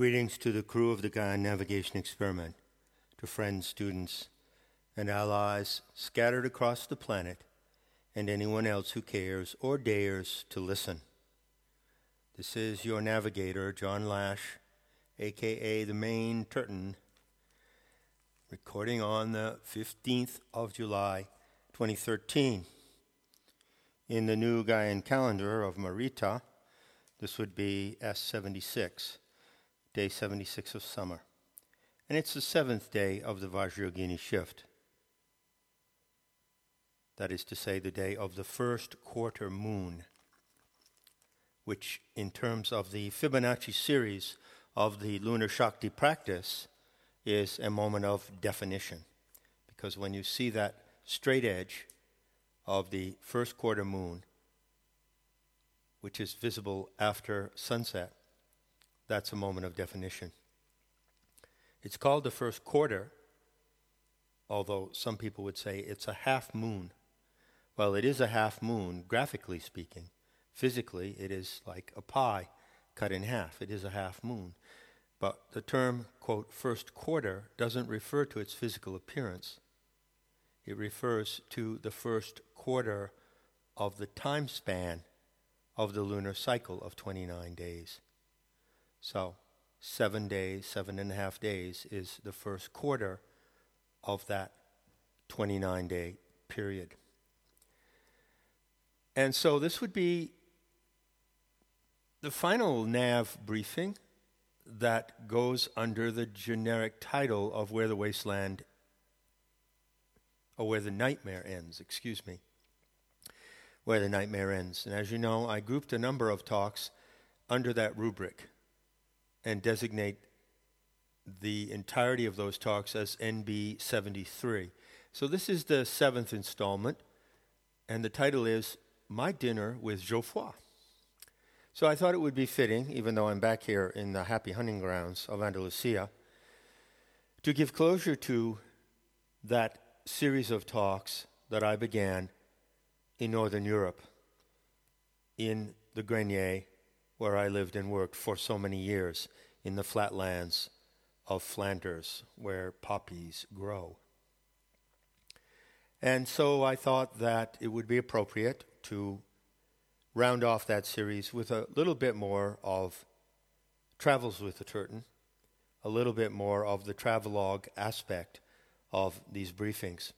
Greetings to the crew of the Gaian Navigation Experiment, to friends, students, and allies scattered across the planet, and anyone else who cares or dares to listen. This is your navigator, John Lash, a.k.a. the Maine Turton, recording on the 15th of July, 2013. In the new Gaian calendar of Marita, this would be S76. Day 76 of summer. And it's the 7th day of the Vajrayogini shift. That is to say, the day of the first quarter moon, which in terms of the Fibonacci series of the lunar Shakti practice is a moment of definition. Because when you see that straight edge of the first quarter moon, which is visible after sunset, that's a moment of definition. It's called the first quarter, although some people would say it's a half moon. Well, it is a half moon, graphically speaking. Physically, it is like a pie cut in half. It is a half moon. But the term, quote, first quarter doesn't refer to its physical appearance. It refers to the first quarter of the time span of the lunar cycle of 29 days. So 7 days, 7.5 days is the first quarter of that 29-day period. And so this would be the final NAV briefing that goes under the generic title of Where the Wasteland, or Where the Nightmare Ends, Where the Nightmare Ends. And as you know, I grouped a number of talks under that rubric and designate the entirety of those talks as NB 73. So this is the 7th installment, and the title is My Dinner with Geoffroy. So I thought it would be fitting, even though I'm back here in the happy hunting grounds of Andalusia, to give closure to that series of talks that I began in Northern Europe, in the Grenier, where I lived and worked for so many years, in the flatlands of Flanders, where poppies grow. And so I thought that it would be appropriate to round off that series with a little bit more of Travels with the Turton, a little bit more of the travelogue aspect of these briefings.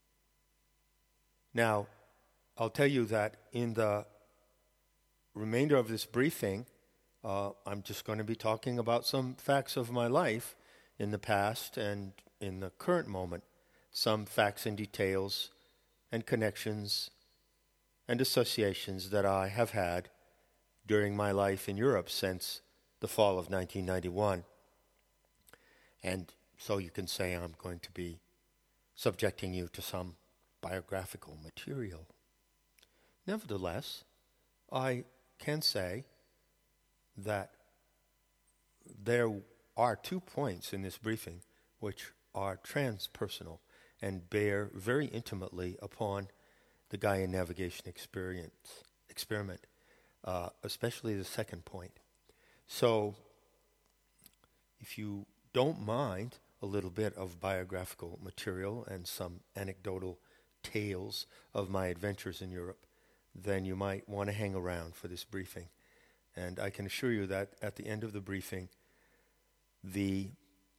Now, I'll tell you that in the remainder of this briefing, I'm just going to be talking about some facts of my life in the past and in the current moment, some facts and details and connections and associations that I have had during my life in Europe since the fall of 1991. And so you can say I'm going to be subjecting you to some biographical material. Nevertheless, I can say that there are 2 points in this briefing which are transpersonal and bear very intimately upon the Gaian navigation experiment, especially the second point. So, if you don't mind a little bit of biographical material and some anecdotal tales of my adventures in Europe, then you might want to hang around for this briefing. And I can assure you that at the end of the briefing, the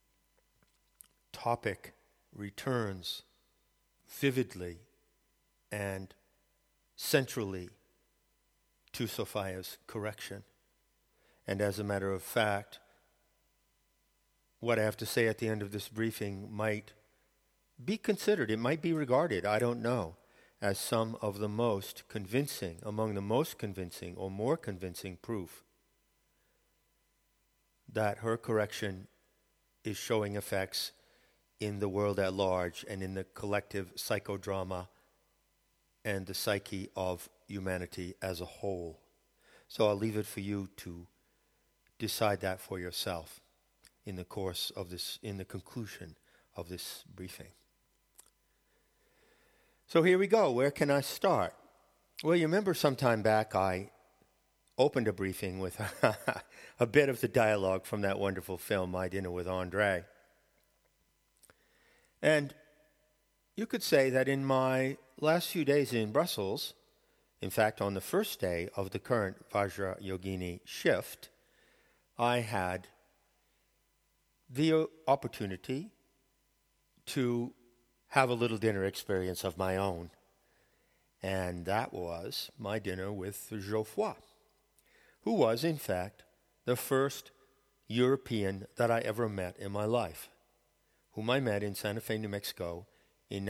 topic returns vividly and centrally to Sophia's correction. And as a matter of fact, what I have to say at the end of this briefing might be considered, it might be regarded, I don't know, as some of the most convincing, among the most convincing or more convincing proof that her correction is showing effects in the world at large and in the collective psychodrama and the psyche of humanity as a whole. So I'll leave it for you to decide that for yourself in the course of this, in the conclusion of this briefing. So here we go. Where can I start? Well, you remember some time back I opened a briefing with a bit of the dialogue from that wonderful film, My Dinner with Andre. And you could say that in my last few days in Brussels, in fact, on the first day of the current Vajrayogini shift, I had the opportunity to have a little dinner experience of my own. And that was my dinner with Geoffroy, who was, in fact, the first European that I ever met in my life, whom I met in Santa Fe, New Mexico in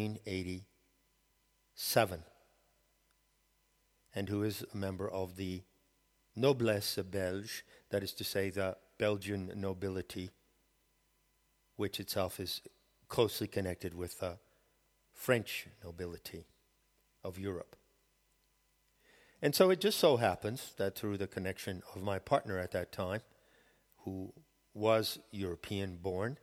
1987, and who is a member of the Noblesse Belge, that is to say the Belgian nobility, which itself is closely connected with the French nobility of Europe. And so it just so happens that through the connection of my partner at that time, who was European-born,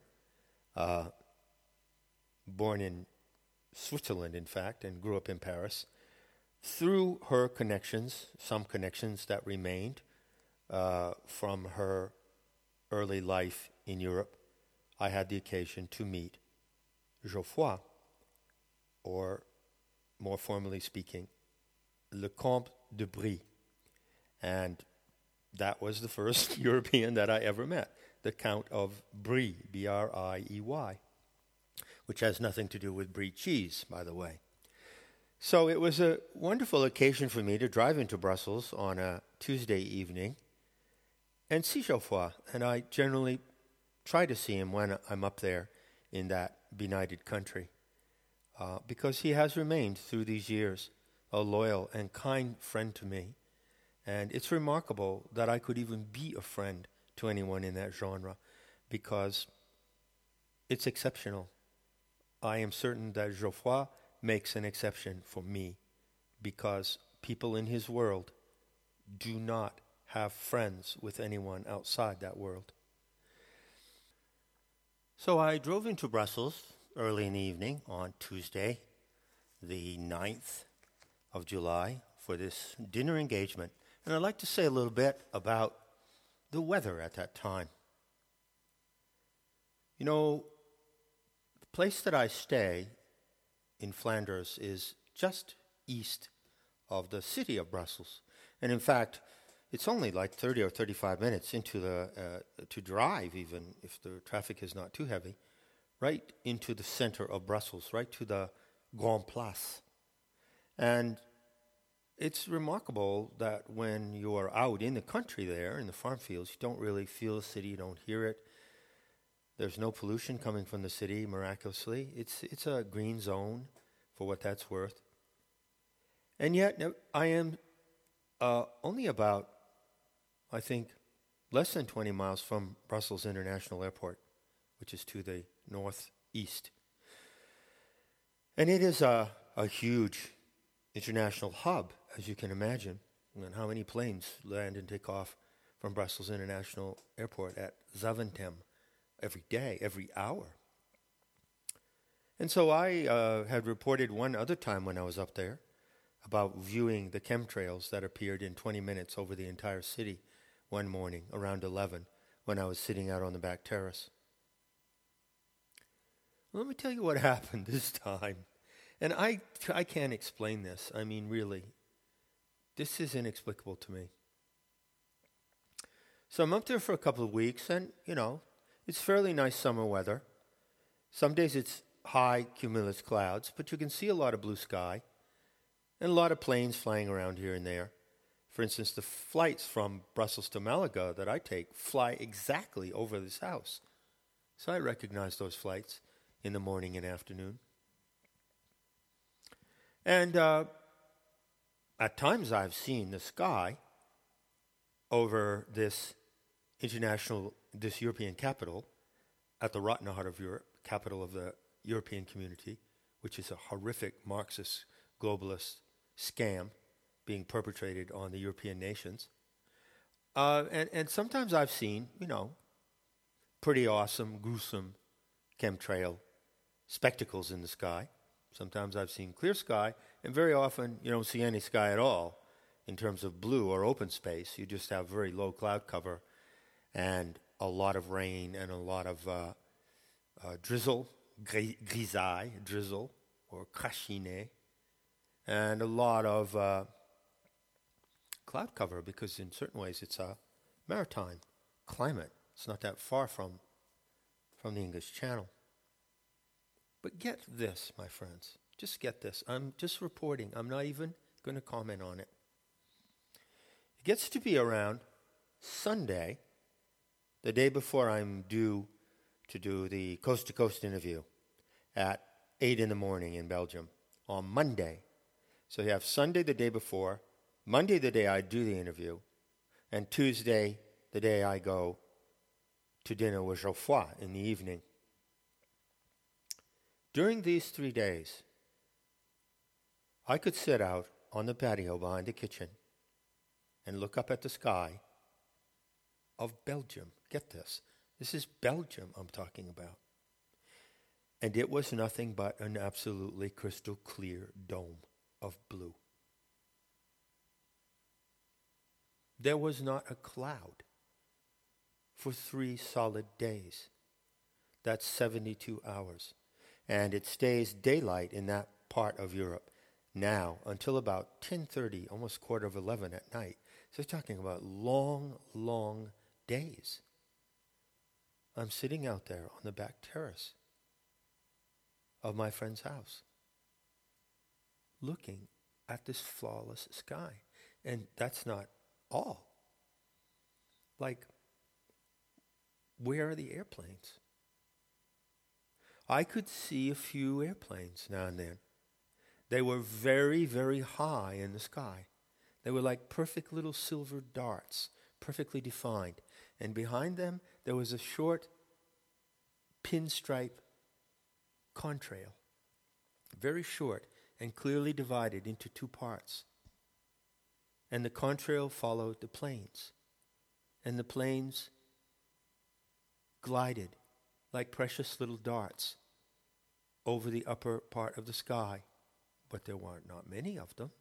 born in Switzerland, in fact, and grew up in Paris, through her connections, some connections that remained from her early life in Europe, I had the occasion to meet Geoffroy, or more formally speaking, Le Comte de Brie. And that was the first European that I ever met, the Count of Brie, B-R-I-E-Y, which has nothing to do with Brie cheese, by the way. So it was a wonderful occasion for me to drive into Brussels on a Tuesday evening and see Geoffroy. And I generally try to see him when I'm up there in that benighted country, because he has remained through these years a loyal and kind friend to me. And it's remarkable that I could even be a friend to anyone in that genre, because it's exceptional. I am certain that Geoffroy makes an exception for me, because people in his world do not have friends with anyone outside that world. So I drove into Brussels early in the evening on Tuesday, the 9th of July, for this dinner engagement. And I'd like to say a little bit about the weather at that time. You know, the place that I stay in Flanders is just east of the city of Brussels. And in fact, it's only like 30 or 35 minutes into to drive, even if the traffic is not too heavy, right into the center of Brussels, right to the Grand Place. And it's remarkable that when you are out in the country there, in the farm fields, you don't really feel the city, you don't hear it. There's no pollution coming from the city, miraculously. It's a green zone, for what that's worth. And yet, I am only about, I think, less than 20 miles from Brussels International Airport, which is to the northeast. And it is a huge international hub, as you can imagine. And how many planes land and take off from Brussels International Airport at Zaventem every day, every hour. And so I had reported one other time when I was up there about viewing the chemtrails that appeared in 20 minutes over the entire city one morning around 11 when I was sitting out on the back terrace. Well, let me tell you what happened this time. And I can't explain this. I mean, really, this is inexplicable to me. So I'm up there for a couple of weeks, and, you know, it's fairly nice summer weather. Some days it's high cumulus clouds, but you can see a lot of blue sky and a lot of planes flying around here and there. For instance, the flights from Brussels to Malaga that I take fly exactly over this house. So I recognize those flights in the morning and afternoon. And at times I've seen the sky over this European capital at the rotten heart of Europe, capital of the European community, which is a horrific Marxist globalist scam being perpetrated on the European nations. And sometimes I've seen, you know, pretty awesome, gruesome chemtrail spectacles in the sky. Sometimes I've seen clear sky, and very often you don't see any sky at all in terms of blue or open space. You just have very low cloud cover and a lot of rain and a lot of drizzle, grisaille, drizzle, or crachine, and a lot of cloud cover, because in certain ways it's a maritime climate. It's not that far from the English Channel. But get this, my friends. Just get this. I'm just reporting. I'm not even going to comment on it. It gets to be around Sunday, the day before I'm due to do the coast-to-coast interview at 8 in the morning in Belgium on Monday. So you have Sunday the day before, Monday the day I do the interview, and Tuesday the day I go to dinner with Geoffroy in the evening. During these 3 days, I could sit out on the patio behind the kitchen and look up at the sky of Belgium. Get this. This is Belgium I'm talking about. And it was nothing but an absolutely crystal clear dome of blue. There was not a cloud for 3 solid days. That's 72 hours. And it stays daylight in that part of Europe now until about 10:30, almost 11:15 at night. So we're talking about long, long days. I'm sitting out there on the back terrace of my friend's house, looking at this flawless sky. And that's not all. Like, where are the airplanes? I could see a few airplanes now and then. They were very, very high in the sky. They were like perfect little silver darts, perfectly defined. And behind them, there was a short pinstripe contrail, very short and clearly divided into 2 parts. And the contrail followed the planes. And the planes glided like precious little darts over the upper part of the sky. But there were not many of them.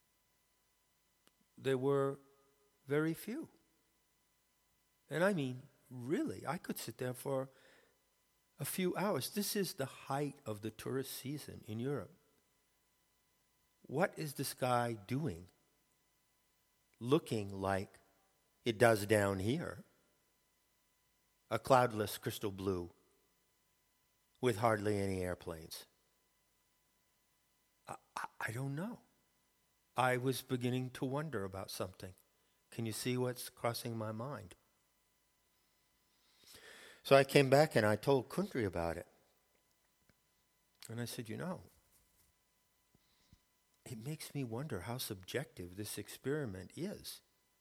There were very few. And I mean, really, I could sit there for a few hours. This is the height of the tourist season in Europe. What is the sky doing? Looking like it does down here. A cloudless crystal blue with hardly any airplanes. I don't know. I was beginning to wonder about something. Can you see what's crossing my mind? So I came back and I told Kundry about it. And I said, you know, it makes me wonder how subjective this experiment is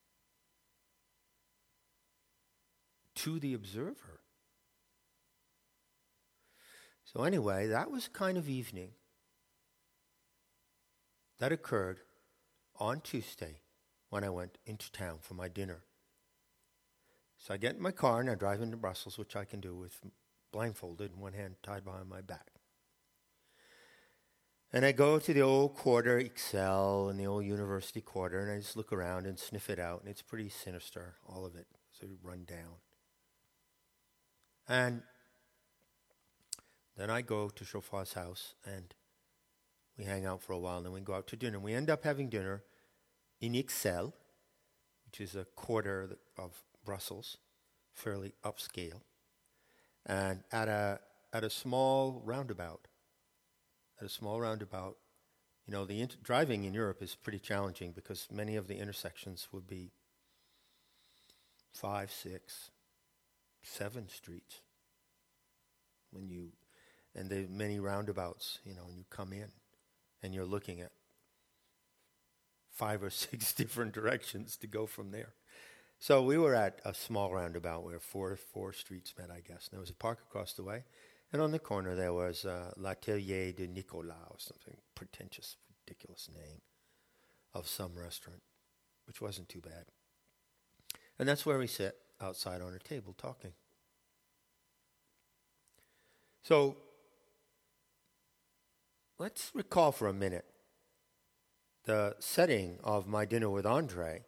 to the observer. So anyway, that was kind of evening. That occurred on Tuesday when I went into town for my dinner. So I get in my car and I drive into Brussels, which I can do with blindfolded and one hand tied behind my back. And I go to the old quarter, Ixelles, and the old university quarter, and I just look around and sniff it out, and it's pretty sinister, all of it, sort of run down. And then I go to Geoffroy's house, and we hang out for a while, and then we go out to dinner. We end up having dinner in Ixelles, which is a quarter of Brussels, fairly upscale, and at a small roundabout. At a small roundabout, you know, driving in Europe is pretty challenging because many of the intersections would be 5, 6, 7 streets. And there are many roundabouts, you know, and you come in and you're looking at 5 or 6 different directions to go from there. So we were at a small roundabout where four streets met, I guess. And there was a park across the way. And on the corner there was L'Atelier de Nicolas, or something pretentious, ridiculous name of some restaurant, which wasn't too bad. And that's where we sit outside on a table talking. So let's recall for a minute the setting of my dinner with Andre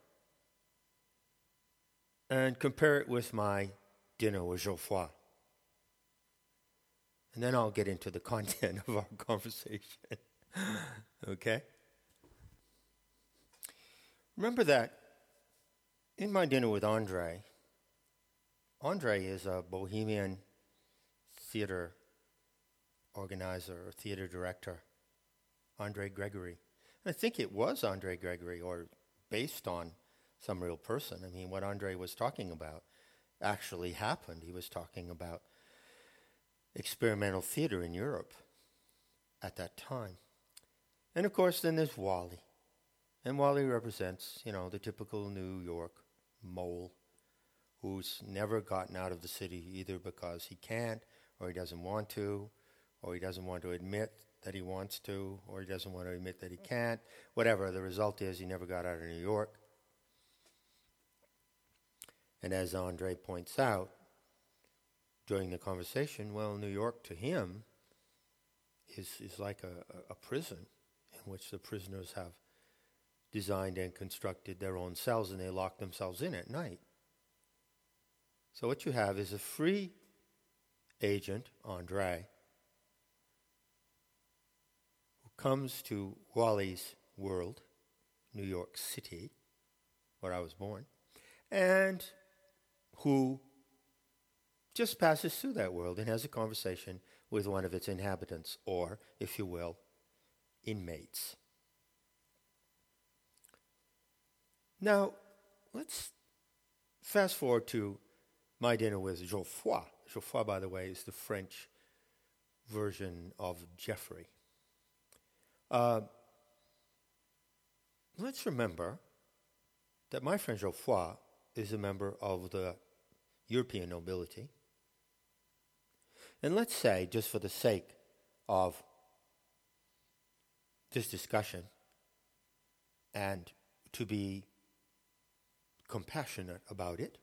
and compare it with my dinner with Geoffroy. And then I'll get into the content of our conversation. Okay? Remember that in my dinner with Andre is a Bohemian theater organizer or theater director, Andre Gregory. And I think it was Andre Gregory, or based on some real person. I mean, what Andre was talking about actually happened. He was talking about experimental theater in Europe at that time. And of course, then there's Wally. And Wally represents, the typical New York mole who's never gotten out of the city either because he can't, or he doesn't want to, or he doesn't want to admit that he wants to, or he doesn't want to admit that he can't. Whatever, the result is he never got out of New York. And as Andre points out during the conversation, well, New York to him is like a prison in which the prisoners have designed and constructed their own cells, and they lock themselves in at night. So what you have is a free agent, Andre, who comes to Wally's world, New York City, where I was born, and who just passes through that world and has a conversation with one of its inhabitants, or, if you will, inmates. Now, let's fast forward to my dinner with Geoffroy. Geoffroy, by the way, is the French version of Geoffrey. Let's remember that my friend Geoffroy is a member of the European nobility. And let's say, just for the sake of this discussion, and to be compassionate about it,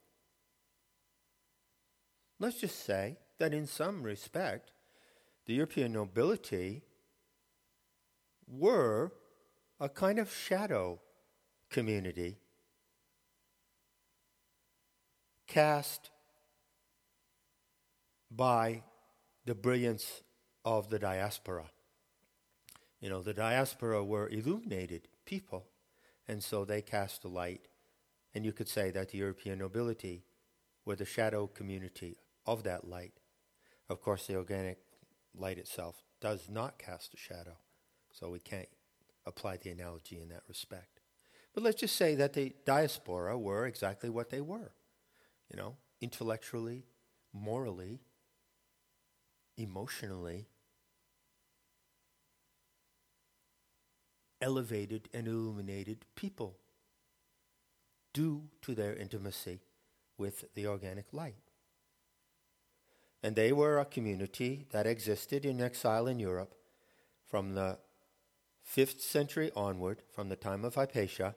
let's just say that in some respect, the European nobility were a kind of shadow community cast by the brilliance of the diaspora. The diaspora were illuminated people, and so they cast a light. And you could say that the European nobility were the shadow community of that light. Of course, the organic light itself does not cast a shadow, so we can't apply the analogy in that respect. But let's just say that the diaspora were exactly what they were, intellectually, morally, emotionally elevated and illuminated people due to their intimacy with the organic light. And they were a community that existed in exile in Europe from the 5th century onward, from the time of Hypatia,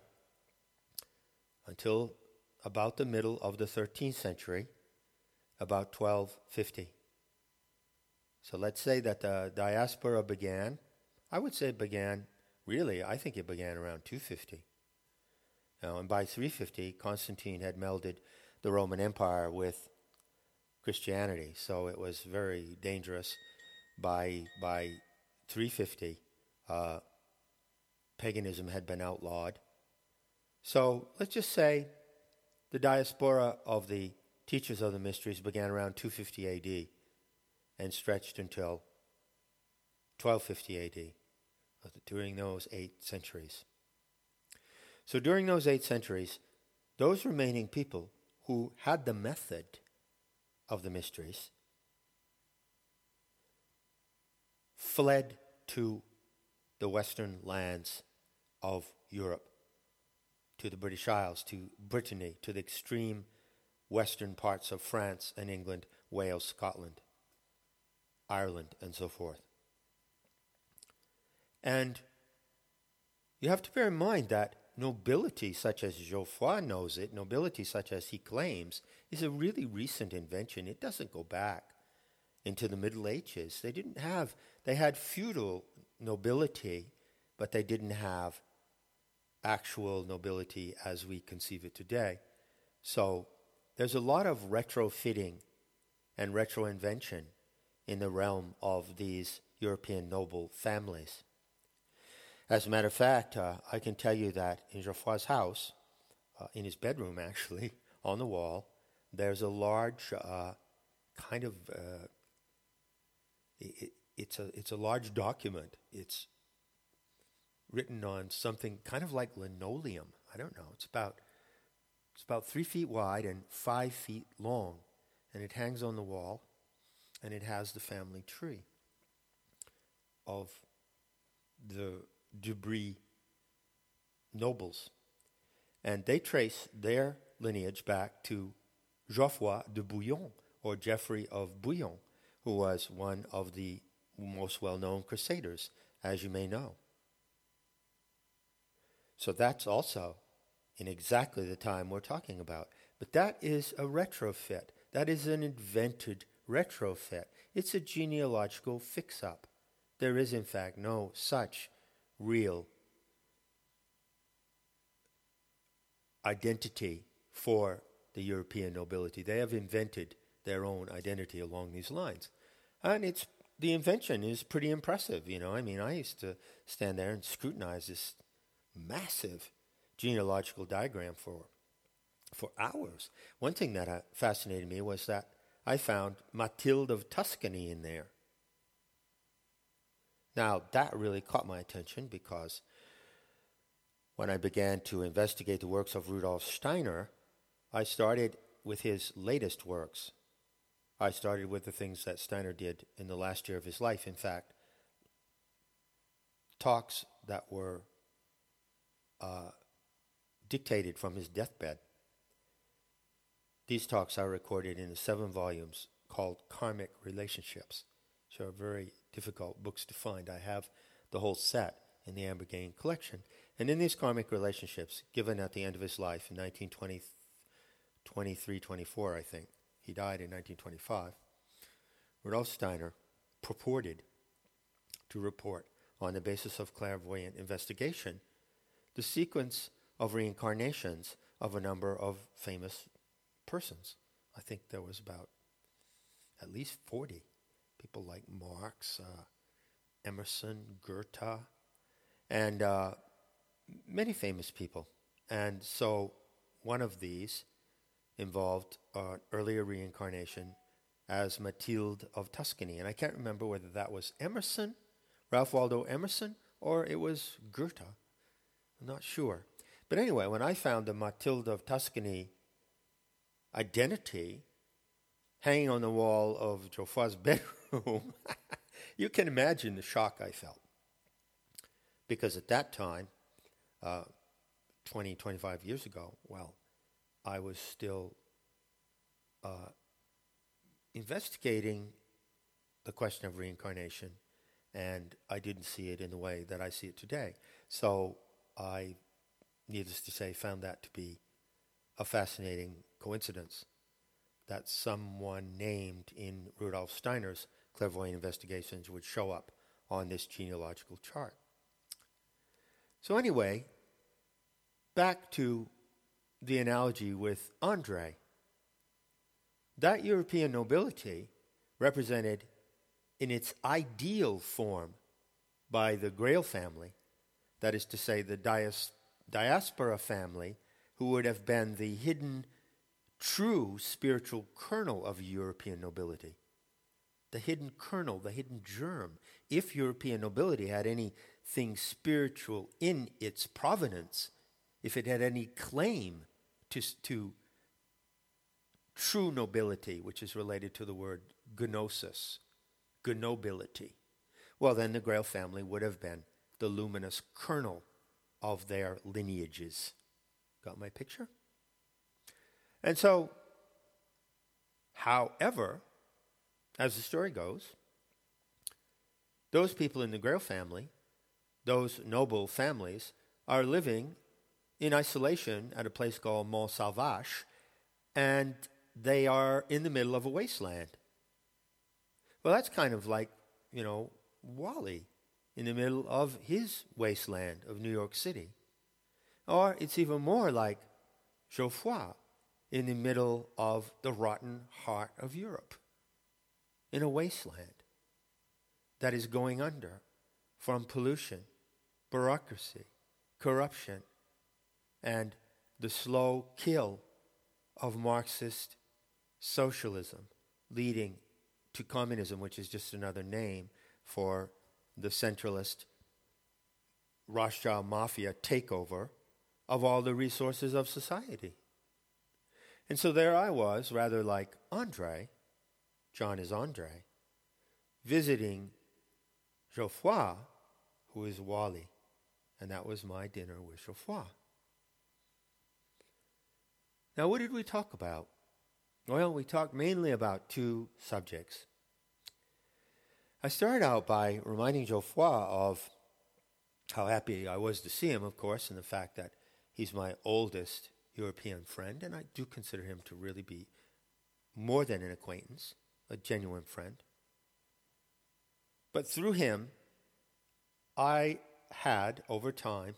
until about the middle of the 13th century, about 1250. So let's say that the diaspora began, I think it began around 250. And by 350, Constantine had melded the Roman Empire with Christianity, so it was very dangerous. By 350, paganism had been outlawed. So let's just say the diaspora of the teachers of the mysteries began around 250 AD and stretched until 1250 AD, during those 8 centuries. So during those 8 centuries, those remaining people who had the method of the mysteries fled to the western lands of Europe, to the British Isles, to Brittany, to the extreme western parts of France and England, Wales, Scotland, Ireland, and so forth. And you have to bear in mind that nobility such as Geoffroy knows it, nobility such as he claims, is a really recent invention. It doesn't go back into the Middle Ages. They had feudal nobility, but they didn't have actual nobility as we conceive it today. So there's a lot of retrofitting and retroinvention in the realm of these European noble families. As a matter of fact, I can tell you that in Geoffroy's house, in his bedroom actually, on the wall, there's a large it's a large document. It's written on something kind of like linoleum. I don't know. It's about 3 feet wide and 5 feet long, and it hangs on the wall, and it has the family tree of the Dubry nobles, and they trace their lineage back to Geoffroy de Bouillon, or Geoffrey of Bouillon, who was one of the most well-known crusaders, as you may know. So that's also in exactly the time we're talking about. But that is a retrofit. That is an invented retrofit. It's a genealogical fix-up. There is, in fact, no such real identity for the European nobility. They have invented their own identity along these lines. And the invention is pretty impressive, I mean, I used to stand there and scrutinize this massive genealogical diagram for hours. One thing that fascinated me was that I found Mathilde of Tuscany in there. Now, that really caught my attention because when I began to investigate the works of Rudolf Steiner, I started with his latest works. I started with the things that Steiner did in the last year of his life. In fact, talks that were dictated from his deathbed. These talks are recorded in the 7 volumes called Karmic Relationships, which are very difficult books to find. I have the whole set in the Ambergain collection. And in these karmic relationships, given at the end of his life in 1923-24, I think, he died in 1925, Rudolf Steiner purported to report, on the basis of clairvoyant investigation, the sequence of reincarnations of a number of famous persons. I think there was about at least 40 people like Marx, Emerson, Goethe, and many famous people. And so one of these involved an earlier reincarnation as Mathilde of Tuscany. And I can't remember whether that was Emerson, Ralph Waldo Emerson, or it was Goethe. I'm not sure. But anyway, when I found the Mathilde of Tuscany identity hanging on the wall of Geoffroy's bedroom, you can imagine the shock I felt. Because at that time, 25 years ago, I was still investigating the question of reincarnation, and I didn't see it in the way that I see it today. So I, needless to say, found that to be a fascinating coincidence that someone named in Rudolf Steiner's clairvoyant investigations would show up on this genealogical chart. So anyway, back to the analogy with André. That European nobility, represented in its ideal form by the Grail family, that is to say the diaspora family, who would have been the hidden, true spiritual kernel of European nobility. The hidden kernel, the hidden germ. If European nobility had anything spiritual in its provenance, if it had any claim to true nobility, which is related to the word gnosis, gnobility, well, then the Grail family would have been the luminous kernel of their lineages. Got my picture? And so, however, as the story goes, those people in the Grail family, those noble families, are living in isolation at a place called Mont Salvache, and they are in the middle of a wasteland. Well, that's kind of like, Wally in the middle of his wasteland of New York City. Or it's even more like Geoffroy in the middle of the rotten heart of Europe, in a wasteland that is going under from pollution, bureaucracy, corruption, and the slow kill of Marxist socialism, leading to communism, which is just another name for the centralist Rothschild mafia takeover of all the resources of society. And so there I was, rather like Andre, John is Andre, visiting Geoffroy, who is Wally. And that was my dinner with Geoffroy. Now, what did we talk about? Well, we talked mainly about two subjects. I started out by reminding Geoffroy of how happy I was to see him, of course, and the fact that he's my oldest European friend, and I do consider him to really be more than an acquaintance, a genuine friend. But through him, I had, over time,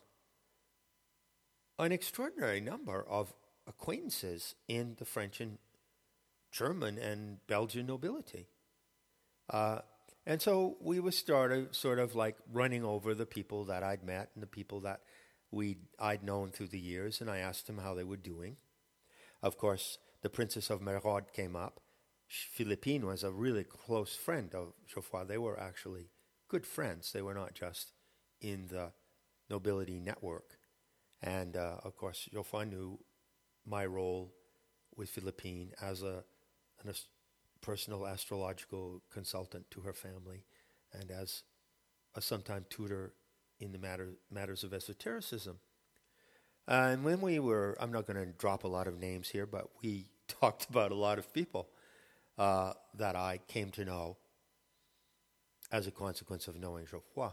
an extraordinary number of acquaintances in the French and German and Belgian nobility. And so we were started sort of like running over the people that I'd met and the people that I'd known through the years, and I asked them how they were doing. Of course, the Princess of Merode came up. Philippine was a really close friend of Geoffroy. They were actually good friends. They were not just in the nobility network. And, of course, Geoffroy knew my role with Philippine as a personal astrological consultant to her family and as a sometime tutor in the matters of esotericism. And when we were, I'm not going to drop a lot of names here, but we talked about a lot of people that I came to know as a consequence of knowing Geoffroy.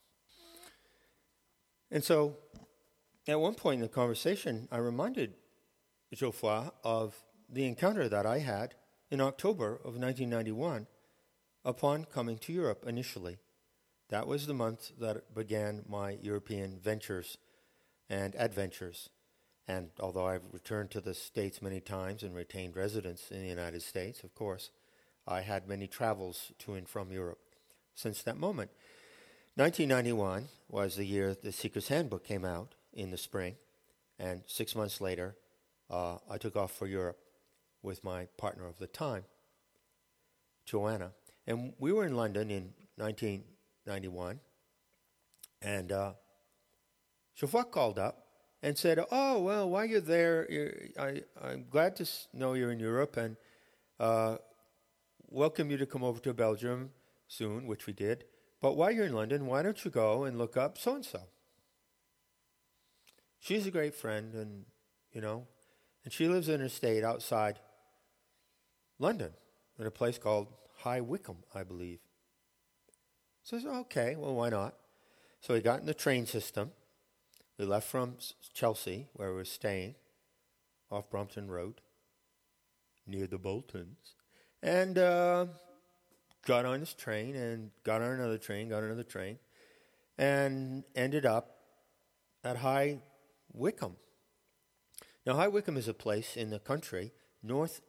And so at one point in the conversation, I reminded Geoffroy of the encounter that I had in October of 1991 upon coming to Europe initially. That was the month that began my European ventures and adventures. And although I've returned to the States many times and retained residence in the United States, of course, I had many travels to and from Europe since that moment. 1991 was the year the Seeker's Handbook came out in the spring, and 6 months later, I took off for Europe with my partner of the time, Joanna. And we were in London in 1991, and Geoffroy called up and said, "Oh, well, while you're there, I'm glad to know you're in Europe, and welcome you to come over to Belgium soon," which we did. "But while you're in London, why don't you go and look up so-and-so? She's a great friend, and, and she lives in an estate outside London, in a place called High Wycombe, I believe." So I said, "Okay, well, why not?" So we got in the train system. We left from Chelsea, where we were staying, off Brompton Road, near the Boltons, and got on this train, and got on another train, and ended up at High Wycombe. Now, High Wycombe is a place in the country northwest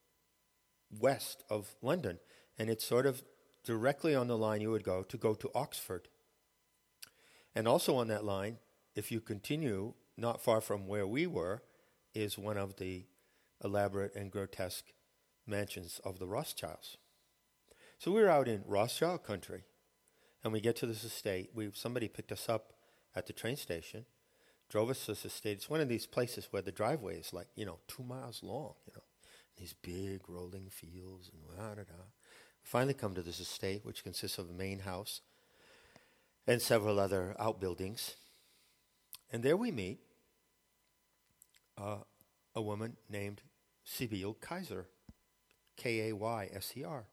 of London, and it's sort of directly on the line you would go to Oxford. And also on that line, if you continue not far from where we were, is one of the elaborate and grotesque mansions of the Rothschilds. So we were out in Rothschild country, and we get to this estate. Somebody picked us up at the train station, drove us to this estate. It's one of these places where the driveway is 2 miles long, these big rolling fields and da-da-da. We finally come to this estate, which consists of a main house and several other outbuildings. And there we meet a woman named Sibylle Kaiser, Kayser.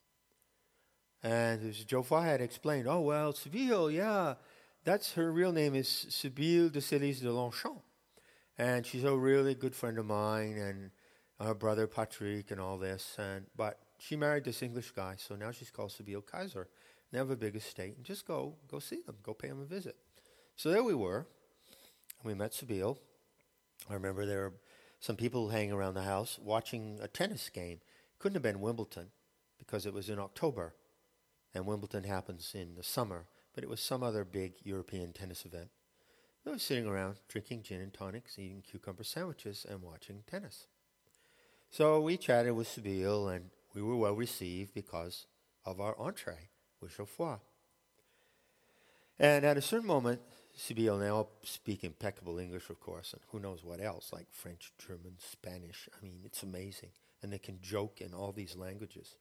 And as Geoffroy had explained, "Oh, well, Sibylle, yeah, that's her real name is Sibylle de Célise de Longchamp. And she's a really good friend of mine, and her brother Patrick and all this. But she married this English guy, so now she's called Sibylle Kaiser. They have a big estate, and just go see them, go pay them a visit." So there we were, we met Sabille. I remember there were some people hanging around the house watching a tennis game. Couldn't have been Wimbledon because it was in October, and Wimbledon happens in the summer, but it was some other big European tennis event. They were sitting around drinking gin and tonics, eating cucumber sandwiches, and watching tennis. So we chatted with Sabille, and we were well received because of our entree with Geoffroy. And at a certain moment, Sabille now speak impeccable English, of course, and who knows what else, like French, German, Spanish. I mean, it's amazing. And they can joke in all these languages.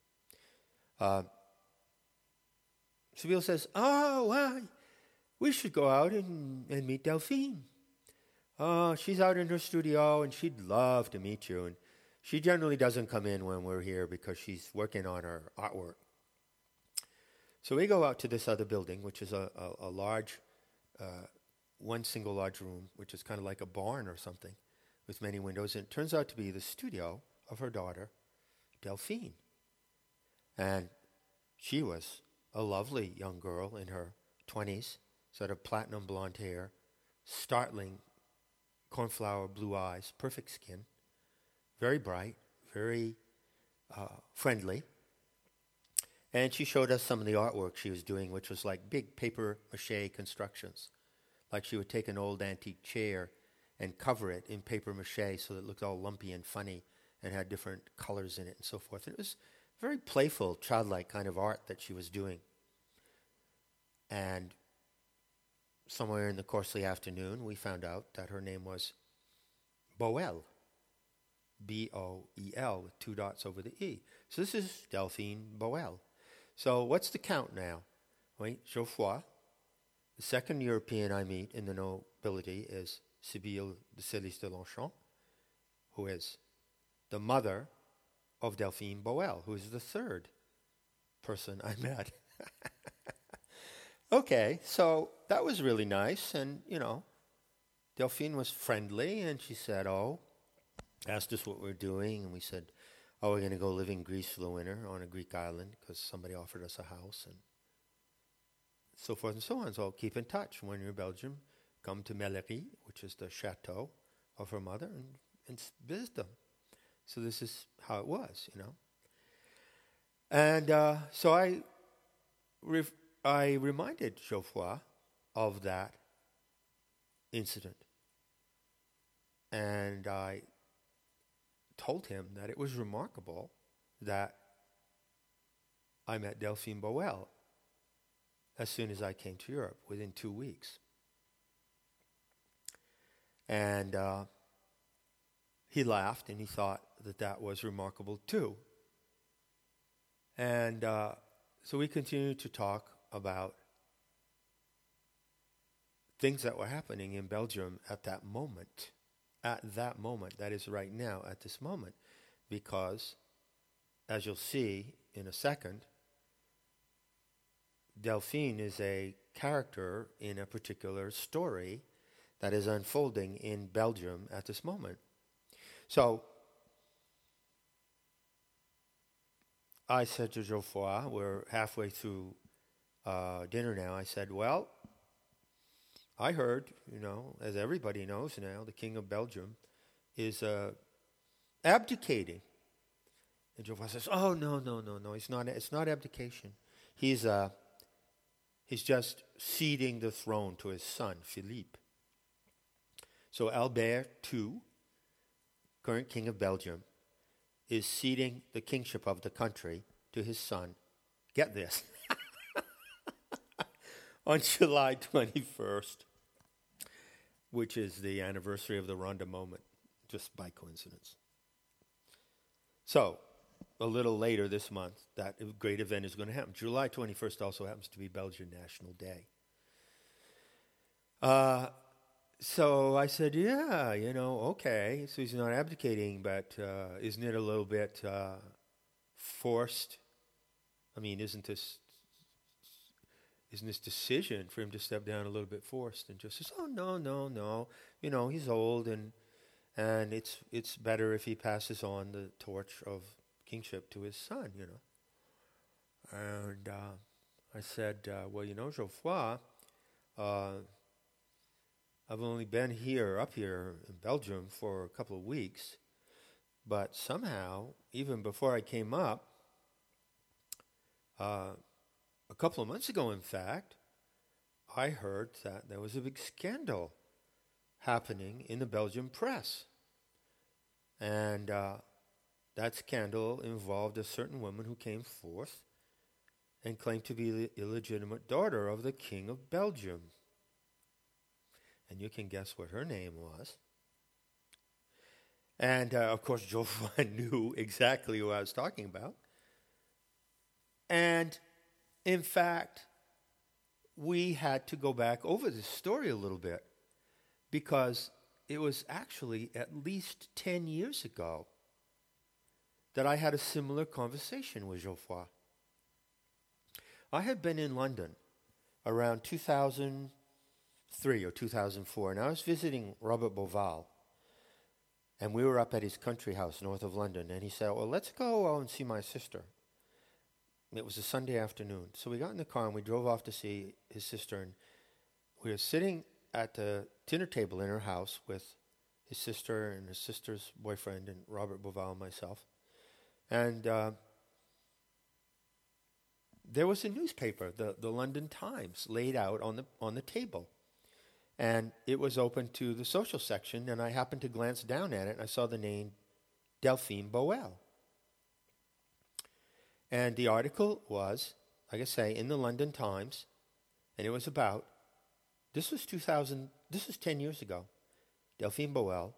Sabille says, "Oh, well, we should go out and meet Delphine. Oh, she's out in her studio, and she'd love to meet you. And she generally doesn't come in when we're here because she's working on her artwork." So we go out to this other building, which is a large, one single large room, which is kind of like a barn or something, with many windows. And it turns out to be the studio of her daughter, Delphine. And she was a lovely young girl in her 20s, sort of platinum blonde hair, startling cornflower blue eyes, perfect skin, very bright, very friendly. And she showed us some of the artwork she was doing, which was like big paper mache constructions. Like she would take an old antique chair and cover it in paper mache so that it looked all lumpy and funny and had different colors in it and so forth. And it was very playful, childlike kind of art that she was doing. And somewhere in the course of the afternoon, we found out that her name was Boel. B-O-E-L with 2 dots over the E. So this is Delphine Boel. So what's the count now? Wait, Geoffroy. The second European I meet in the nobility is Sabille de Celis de Longchamp, who is the mother of Delphine Boel, who is the third person I met. Okay, so that was really nice. And, Delphine was friendly, and she said, asked us what we're doing, and we said, we're going to go live in Greece for the winter on a Greek island because somebody offered us a house and so forth and so on. So keep in touch. When you're in Belgium, come to Mellerie, which is the chateau of her mother, and visit them. So this is how it was, And so I reminded Geoffroy of that incident. And I told him that it was remarkable that I met Delphine Boel as soon as I came to Europe, within 2 weeks. And he laughed, and he thought that was remarkable too. And so we continued to talk about things that were happening in Belgium at that moment. That is right now, at this moment, because, as you'll see in a second, Delphine is a character in a particular story that is unfolding in Belgium at this moment. So, I said to Geoffroy, we're halfway through dinner now, I said, well, I heard, as everybody knows now, the King of Belgium is abdicating. And Geoffroy says, "Oh, no, it's not abdication. He's just ceding the throne to his son, Philippe." So Albert II, current King of Belgium, is ceding the kingship of the country to his son. Get this. On July 21st. Which is the anniversary of the Rwanda moment, just by coincidence. So, a little later this month, that great event is going to happen. July 21st also happens to be Belgian National Day. So I said, okay, so he's not abdicating, but isn't it a little bit forced? I mean, isn't this decision for him to step down a little bit forced? And just says, no. He's old, and it's better if he passes on the torch of kingship to his son, And I said, Geoffroy, I've only been up here in Belgium for a couple of weeks, but somehow, even before I came up, a couple of months ago, in fact, I heard that there was a big scandal happening in the Belgian press. And that scandal involved a certain woman who came forth and claimed to be the illegitimate daughter of the King of Belgium. And you can guess what her name was. And, of course, Geoffroy knew exactly who I was talking about. And, in fact, we had to go back over this story a little bit because it was actually at least 10 years ago that I had a similar conversation with Geoffroy. I had been in London around 2003 or 2004, and I was visiting Robert Bauval, and we were up at his country house north of London, and he said, well, let's go and see my sister. It was a Sunday afternoon. So we got in the car and we drove off to see his sister, and we were sitting at the dinner table in her house with his sister and his sister's boyfriend and Robert Bauval and myself. And there was a newspaper, the London Times, laid out on the table. And it was open to the social section, and I happened to glance down at it, and I saw the name Delphine Boel. And the article was, like I say, in the London Times, and it was about, this was 10 years ago, Delphine Boel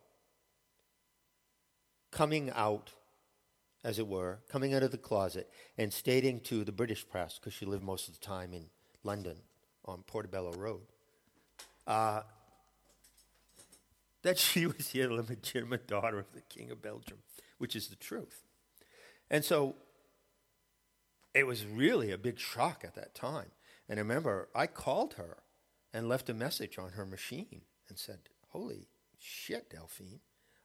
coming out, as it were, coming out of the closet and stating to the British press, because she lived most of the time in London on Portobello Road, that she was the illegitimate daughter of the King of Belgium, which is the truth. And so it was really a big shock at that time. And I remember I called her and left a message on her machine and said, holy shit, Delphine,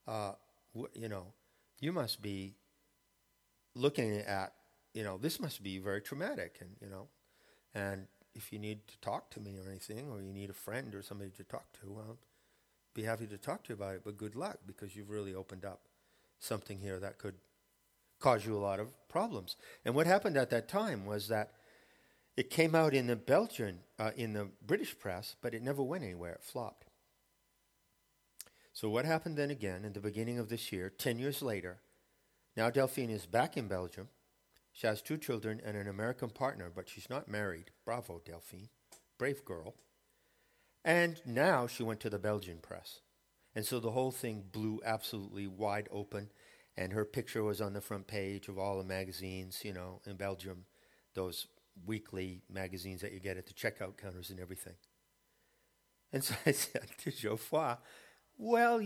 you must be looking at, this must be very traumatic. And if you need to talk to me or anything, or you need a friend or somebody to talk to, I'll be happy to talk to you about it. But good luck, because you've really opened up something here that could cause you a lot of problems. And what happened at that time was that it came out in the British press, but it never went anywhere. It flopped. So what happened then again in the beginning of this year, 10 years later, now Delphine is back in Belgium. She has 2 children and an American partner, but she's not married. Bravo, Delphine. Brave girl. And now she went to the Belgian press. And so the whole thing blew absolutely wide open. And her picture was on the front page of all the magazines, in Belgium, those weekly magazines that you get at the checkout counters and everything. And so I said to Geoffroy, well,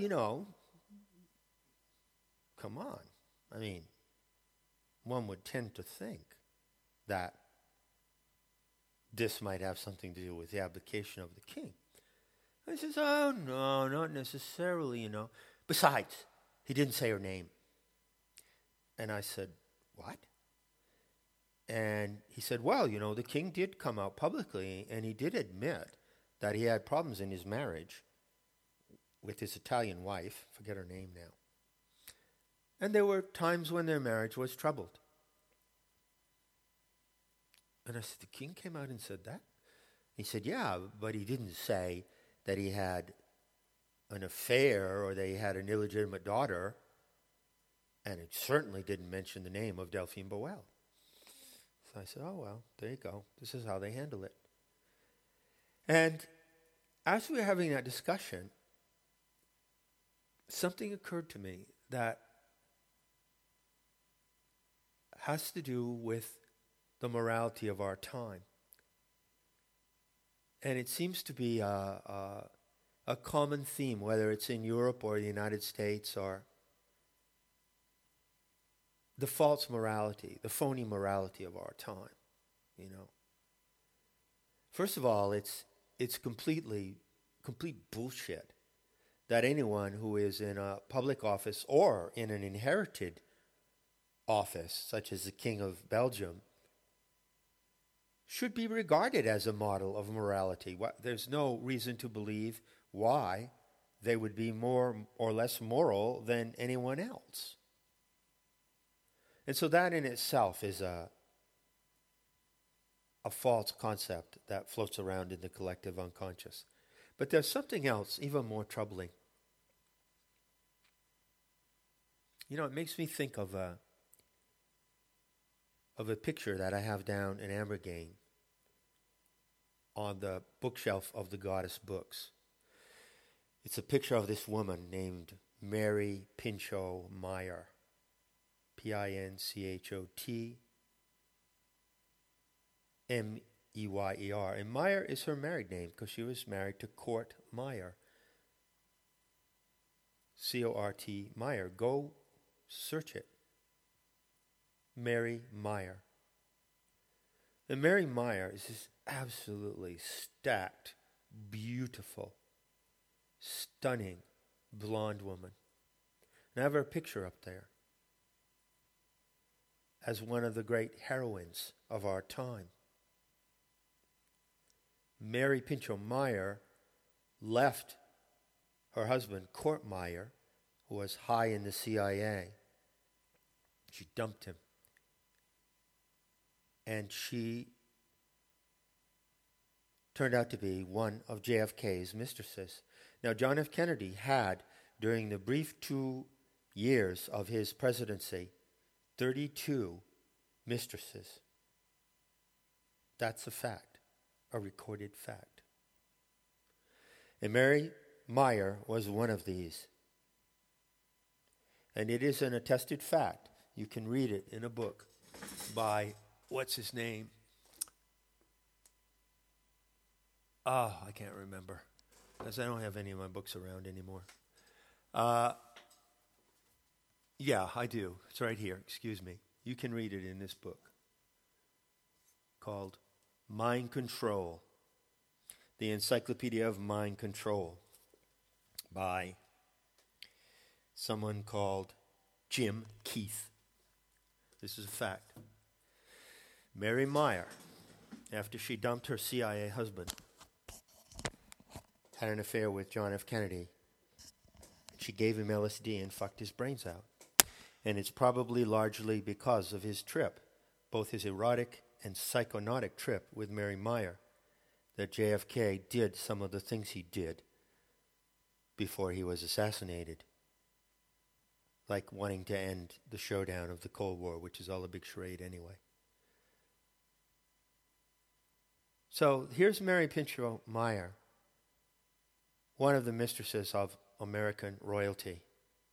come on. I mean, one would tend to think that this might have something to do with the abdication of the king. And he says, oh, no, not necessarily, Besides, he didn't say her name. And I said, what? And he said, well, the king did come out publicly, and he did admit that he had problems in his marriage with his Italian wife, forget her name now. And there were times when their marriage was troubled. And I said, the king came out and said that? He said, yeah, but he didn't say that he had an affair or that he had an illegitimate daughter. And it certainly didn't mention the name of Delphine Boel. So I said, oh, well, there you go. This is how they handle it. And as we were having that discussion, something occurred to me that has to do with the morality of our time. And it seems to be a common theme, whether it's in Europe or the United States, or the false morality, the phony morality of our time, First of all, it's complete bullshit that anyone who is in a public office or in an inherited office, such as the King of Belgium, should be regarded as a model of morality. There's no reason to believe why they would be more or less moral than anyone else. And so that in itself is a false concept that floats around in the collective unconscious. But there's something else even more troubling. You know, it makes me think of a picture that I have down in Ambergain on the bookshelf of the Goddess Books. It's a picture of this woman named Mary Pinchot Meyer. Pinchotmeyer. And Meyer is her married name because she was married to Cort Meyer. Cort Meyer. Go search it. Mary Meyer. And Mary Meyer is this absolutely stacked, beautiful, stunning blonde woman. And I have her picture up there as one of the great heroines of our time. Mary Pinchot Meyer left her husband, Cort Meyer, who was high in the CIA. She dumped him. And she turned out to be one of JFK's mistresses. Now, John F. Kennedy had, during the brief 2 years of his presidency, 32 mistresses. That's a fact, a recorded fact. And Mary Meyer was one of these. And it is an attested fact. You can read it in a book by, what's his name? I can't remember, because I don't have any of my books around anymore. Yeah, I do. It's right here. Excuse me. You can read it in this book called Mind Control, the Encyclopedia of Mind Control, by someone called Jim Keith. This is a fact. Mary Meyer, after she dumped her CIA husband, had an affair with John F. Kennedy. She gave him LSD and fucked his brains out. And it's probably largely because of his trip, both his erotic and psychonautic trip with Mary Meyer, that JFK did some of the things he did before he was assassinated. Like wanting to end the showdown of the Cold War, which is all a big charade anyway. So here's Mary Pinchot Meyer, one of the mistresses of American royalty.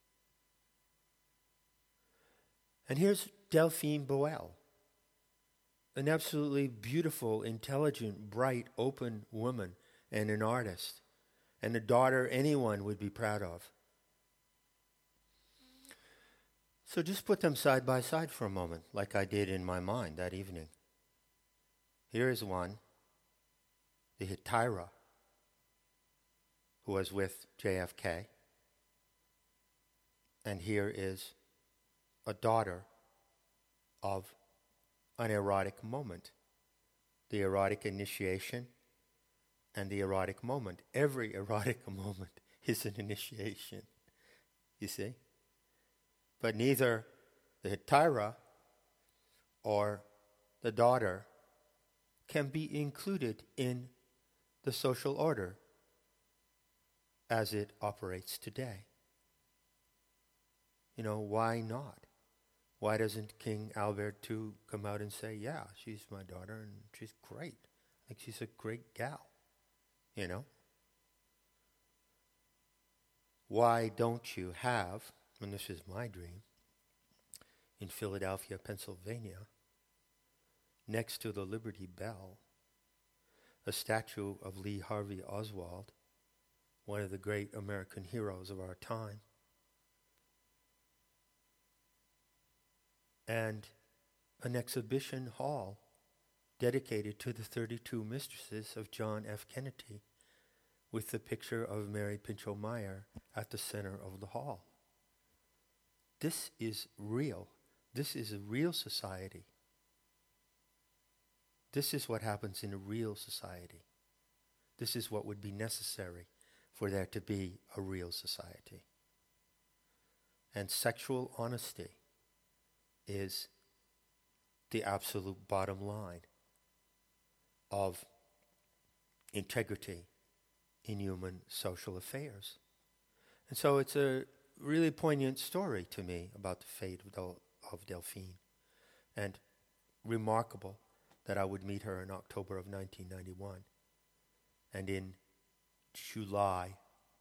And here's Delphine Boel, an absolutely beautiful, intelligent, bright, open woman and an artist, and a daughter anyone would be proud of. So just put them side by side for a moment, like I did in my mind that evening. Here is one, the Hetaira, who was with JFK. And here is a daughter of an erotic moment. The erotic initiation and the erotic moment. Every erotic moment is an initiation, you see? But neither the Hetaira or the daughter can be included in the social order as it operates today. You know, why not? Why doesn't King Albert II come out and say, yeah, she's my daughter and she's great. I think she's a great gal, you know? Why don't you have, and this is my dream, in Philadelphia, Pennsylvania, next to the Liberty Bell, a statue of Lee Harvey Oswald, one of the great American heroes of our time, and an exhibition hall dedicated to the 32 mistresses of John F. Kennedy, with the picture of Mary Pinchot Meyer at the center of the hall. This is real. This is a real society. This is what happens in a real society. This is what would be necessary for there to be a real society. And sexual honesty is the absolute bottom line of integrity in human social affairs. And so it's a really poignant story to me about the fate of Delphine, and remarkable that I would meet her in October of 1991, and in July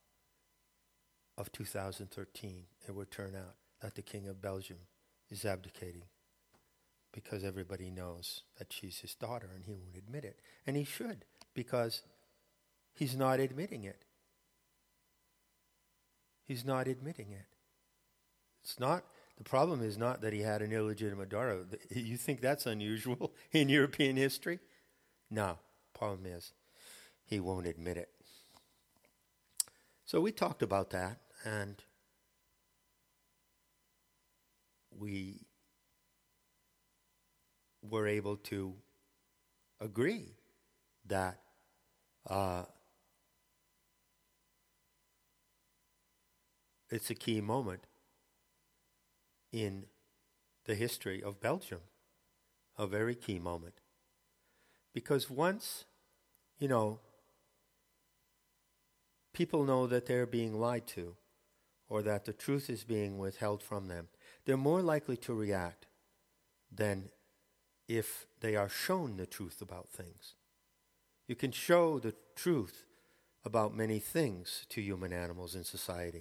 of 2013 it would turn out that the King of Belgium is abdicating, because everybody knows that she's his daughter and he won't admit it. And he should, because he's not admitting it. He's not admitting it. The problem is not that he had an illegitimate daughter. You think that's unusual in European history? No. Problem is, he won't admit it. So we talked about that, and we were able to agree that it's a key moment in the history of Belgium, a very key moment. Because once, people know that they're being lied to, or that the truth is being withheld from them, they're more likely to react than if they are shown the truth about things. You can show the truth about many things to human animals in society.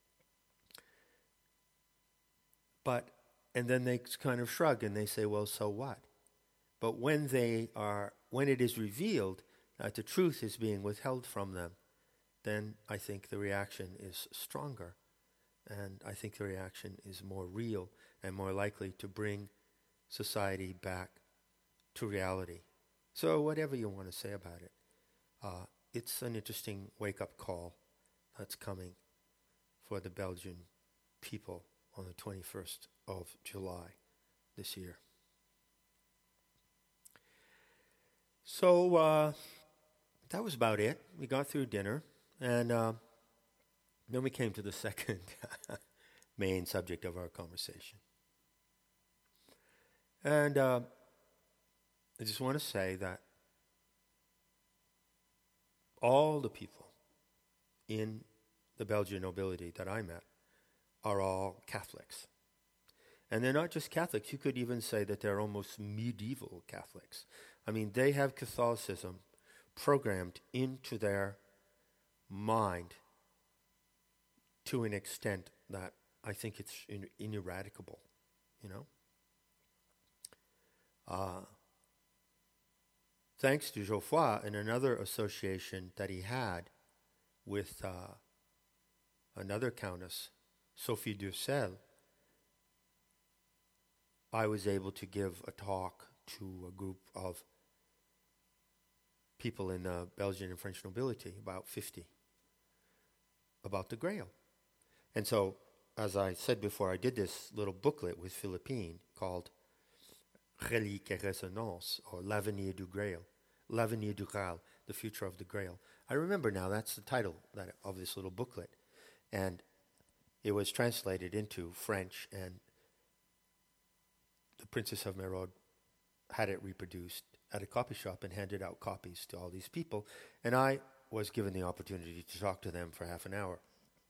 And then they kind of shrug and they say, well, so what? But when it is revealed that the truth is being withheld from them, then I think the reaction is stronger. And I think the reaction is more real and more likely to bring society back to reality. So whatever you want to say about it, it's an interesting wake-up call that's coming for the Belgian people on the 21st of July this year. So that was about it. We got through dinner, and then we came to the second main subject of our conversation. And I just want to say that all the people in the Belgian nobility that I met are all Catholics. And they're not just Catholics. You could even say that they're almost medieval Catholics. I mean, they have Catholicism programmed into their mind to an extent that I think it's ineradicable, Thanks to Geoffroy and another association that he had with another countess, Sophie Dussel, I was able to give a talk to a group of people in the Belgian and French nobility, about 50, about the Grail. And so, as I said before, I did this little booklet with Philippine called Reliques et Résonances, or L'Avenir du Grail, L'Avenir du Graal, The Future of the Grail. I remember now, that's the title of this little booklet. And it was translated into French, and the Princess of Merode had it reproduced at a copy shop and handed out copies to all these people. And I was given the opportunity to talk to them for half an hour.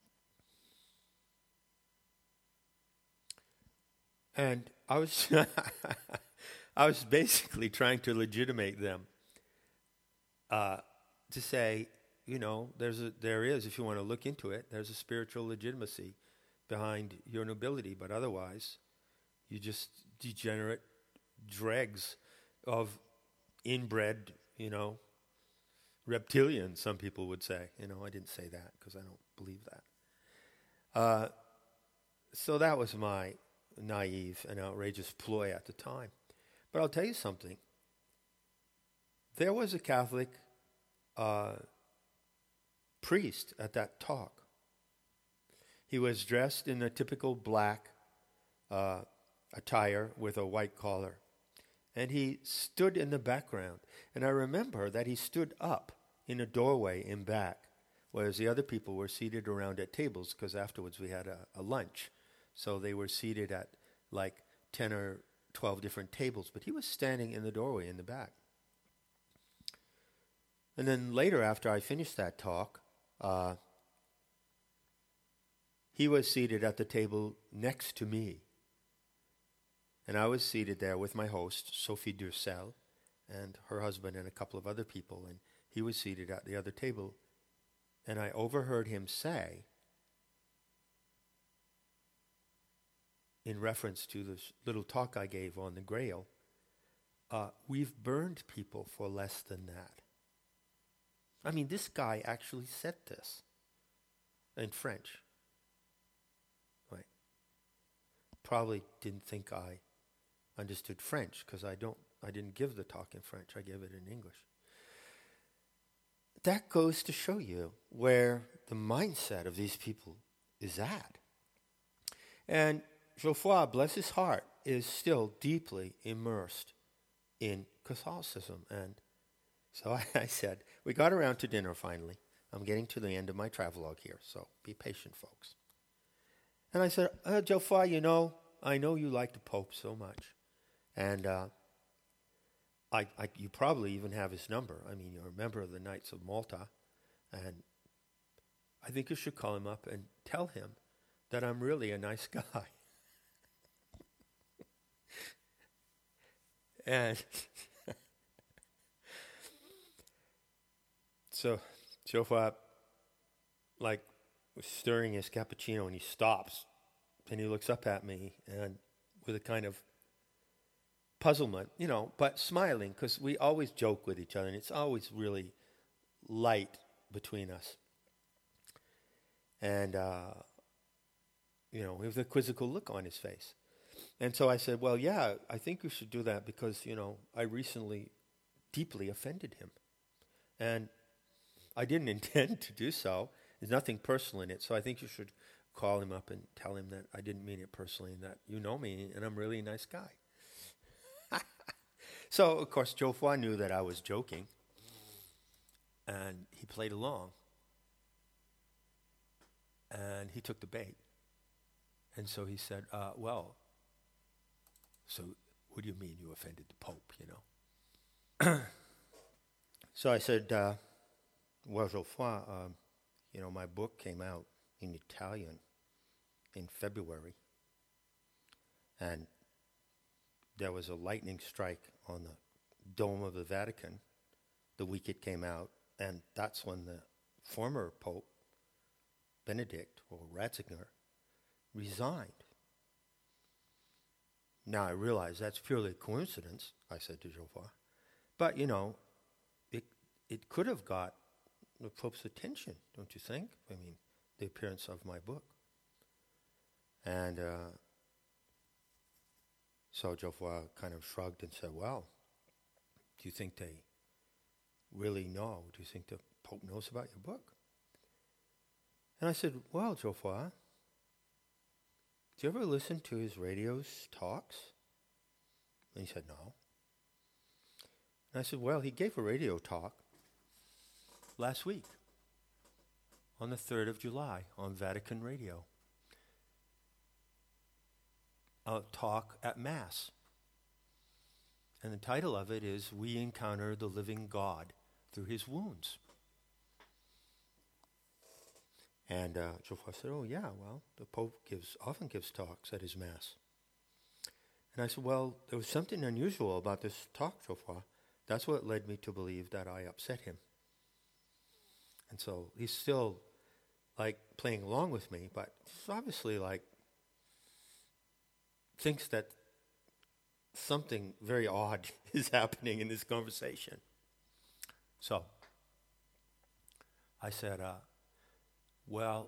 And I was I was basically trying to legitimate them, to say, there is, if you want to look into it, there's a spiritual legitimacy behind your nobility, but otherwise, you just degenerate dregs of inbred, reptilian, some people would say. I didn't say that because I don't believe that. So that was my naive and outrageous ploy at the time. But I'll tell you something. There was a Catholic priest at that talk. He was dressed in a typical black attire with a white collar. And he stood in the background. And I remember that he stood up in a doorway in back whereas the other people were seated around at tables because afterwards we had a lunch. So they were seated at like 10 or 12 different tables, but he was standing in the doorway in the back. And then later, after I finished that talk, he was seated at the table next to me. And I was seated there with my host, Sophie Dursel, and her husband and a couple of other people, and he was seated at the other table. And I overheard him say, in reference to this little talk I gave on the Grail, we've burned people for less than that. I mean, this guy actually said this in French. Right. Probably didn't think I understood French because I didn't give the talk in French. I gave it in English. That goes to show you where the mindset of these people is at. And Geoffroy, bless his heart, is still deeply immersed in Catholicism. And so I said, we got around to dinner finally. I'm getting to the end of my travelogue here, so be patient, folks. And I said, Geoffroy, I know you like the Pope so much. And you probably even have his number. I mean, you're a member of the Knights of Malta. And I think you should call him up and tell him that I'm really a nice guy. And so Geoffroy, was stirring his cappuccino, and he stops, and he looks up at me, and with a kind of puzzlement, but smiling, because we always joke with each other, and it's always really light between us. And, with a quizzical look on his face. And so I said, well, yeah, I think you should do that because, I recently deeply offended him. And I didn't intend to do so. There's nothing personal in it. So I think you should call him up and tell him that I didn't mean it personally and that you know me and I'm really a nice guy. So, of course, Geoffroy knew that I was joking. And he played along. And he took the bait. And so he said, so what do you mean you offended the Pope, So I said, Geoffroy, my book came out in Italian in February. And there was a lightning strike on the dome of the Vatican the week it came out. And that's when the former Pope, Benedict, or Ratzinger, resigned. Now I realize that's purely a coincidence, I said to Geoffroy. But, it could have got the Pope's attention, don't you think? I mean, the appearance of my book. And so Geoffroy kind of shrugged and said, well, do you think they really know? Do you think the Pope knows about your book? And I said, well, Geoffroy, do you ever listen to his radio's talks? And he said, no. And I said, well, he gave a radio talk last week on the 3rd of July on Vatican Radio. A talk at Mass. And the title of it is, We Encounter the Living God Through His Wounds. And Geoffroy said, oh, yeah, well, the Pope often gives talks at his Mass. And I said, well, there was something unusual about this talk, Geoffroy. That's what led me to believe that I upset him. And so he's still, playing along with me, but he's obviously, thinks that something very odd is happening in this conversation. So I said, well,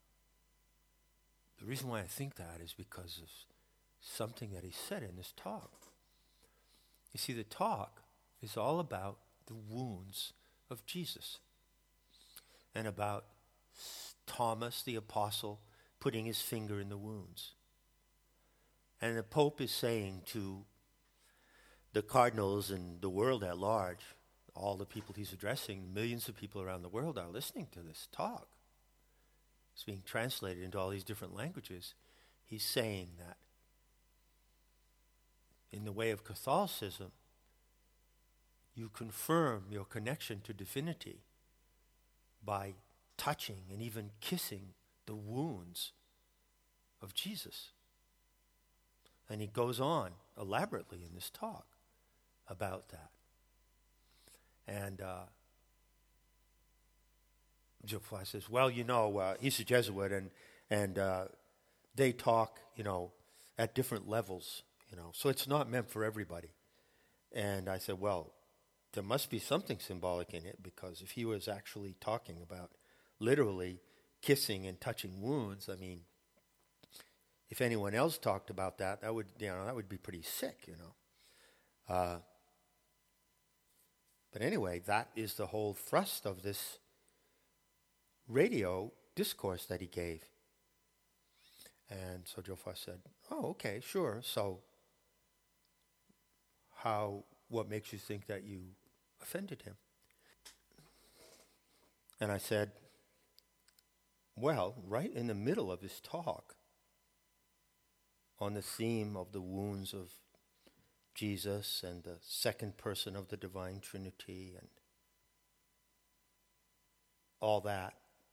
the reason why I think that is because of something that he said in this talk. You see, the talk is all about the wounds of Jesus and about Thomas the apostle putting his finger in the wounds. And the Pope is saying to the cardinals and the world at large, all the people he's addressing, millions of people around the world are listening to this talk. It's being translated into all these different languages. He's saying that in the way of Catholicism, you confirm your connection to divinity by touching and even kissing the wounds of Jesus. And he goes on elaborately in this talk about that. And Geoffroy says, well, he's a Jesuit, and they talk, at different levels, so it's not meant for everybody. And I said, well, there must be something symbolic in it, because if he was actually talking about literally kissing and touching wounds, I mean, if anyone else talked about that, that would be pretty sick, But anyway, that is the whole thrust of this radio discourse that he gave. And so Geoffroy said, oh, okay, sure. So what makes you think that you offended him? And I said, well, right in the middle of his talk on the theme of the wounds of Jesus and the second person of the Divine Trinity and all that,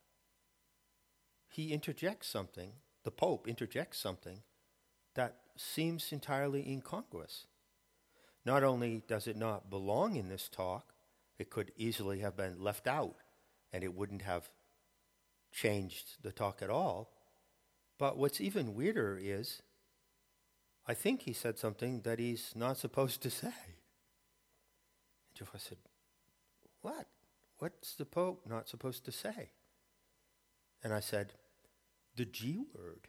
he interjects something, the Pope interjects something that seems entirely incongruous. Not only does it not belong in this talk, it could easily have been left out and it wouldn't have changed the talk at all. But what's even weirder is, I think he said something that he's not supposed to say. And Geoffroy said, what? What's the Pope not supposed to say? And I said, the G word.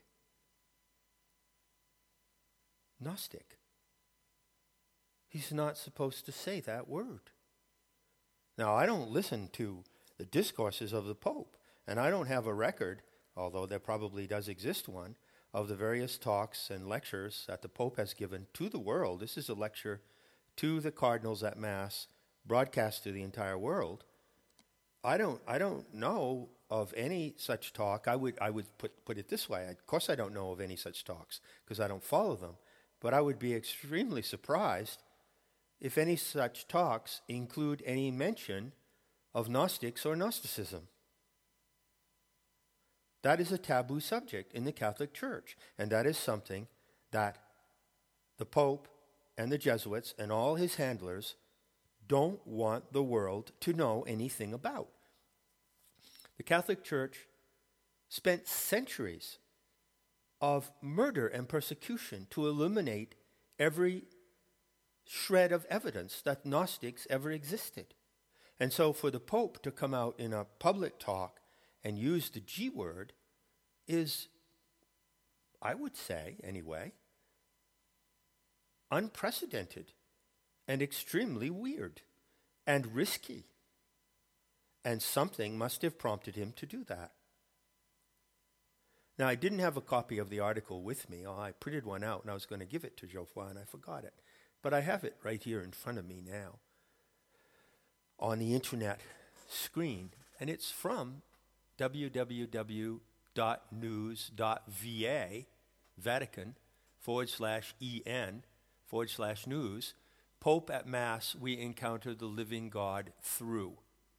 Gnostic. He's not supposed to say that word. Now, I don't listen to the discourses of the Pope, and I don't have a record, although there probably does exist one, of the various talks and lectures that the Pope has given to the world. This is a lecture to the cardinals at Mass, broadcast to the entire world. I don't know of any such talk. I would put it this way. Of course I don't know of any such talks, because I don't follow them. But I would be extremely surprised if any such talks include any mention of Gnostics or Gnosticism. That is a taboo subject in the Catholic Church, and that is something that the Pope and the Jesuits and all his handlers don't want the world to know anything about. The Catholic Church spent centuries of murder and persecution to eliminate every shred of evidence that Gnostics ever existed. And so for the Pope to come out in a public talk and use the G word is, I would say anyway, unprecedented and extremely weird and risky. And something must have prompted him to do that. Now, I didn't have a copy of the article with me. I printed one out and I was going to give it to Geoffroy and I forgot it. But I have it right here in front of me now on the internet screen. And it's from www.news.va, Vatican/en/news, Pope at Mass, we encounter the living God through.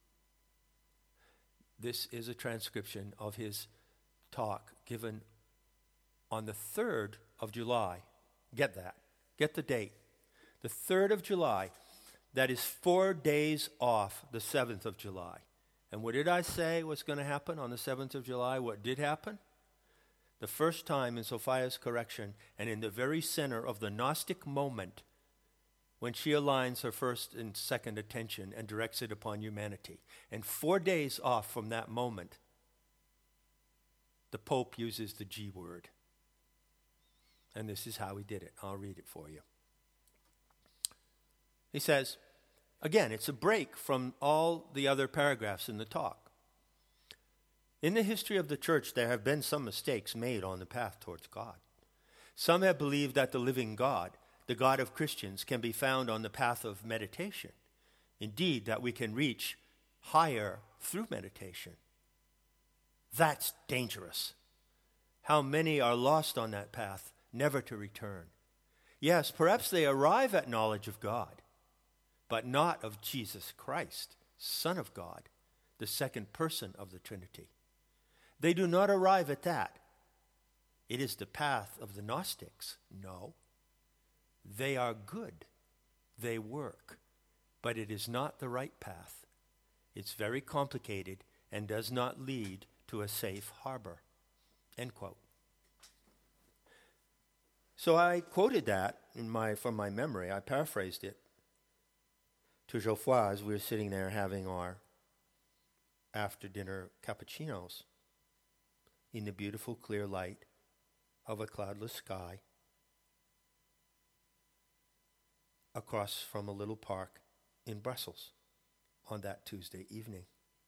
This is a transcription of his talk given on the 3rd of July. Get that. Get the date. The 3rd of July. That is 4 days off the 7th of July. And what did I say was going to happen on the 7th of July? What did happen? The first time in Sophia's correction and in the very center of the Gnostic moment when she aligns her first and second attention and directs it upon humanity. And 4 days off from that moment, the Pope uses the G word. And this is how he did it. I'll read it for you. He says, again, it's a break from all the other paragraphs in the talk. In the history of the church, there have been some mistakes made on the path towards God. Some have believed that the living God, the God of Christians, can be found on the path of meditation, Indeed, that we can reach higher through meditation. That's dangerous. How many are lost on that path, never to return? Yes, perhaps they arrive at knowledge of God, but not of Jesus Christ, Son of God, the second person of the Trinity. They do not arrive at that. It is the path of the Gnostics. No. They are good. They work. But it is not the right path. It's very complicated and does not lead to a safe harbor. End quote. So I quoted that from my memory. I paraphrased it to Geoffroy as we were sitting there having our after-dinner cappuccinos in the beautiful clear light of a cloudless sky across from a little park in Brussels on that Tuesday evening.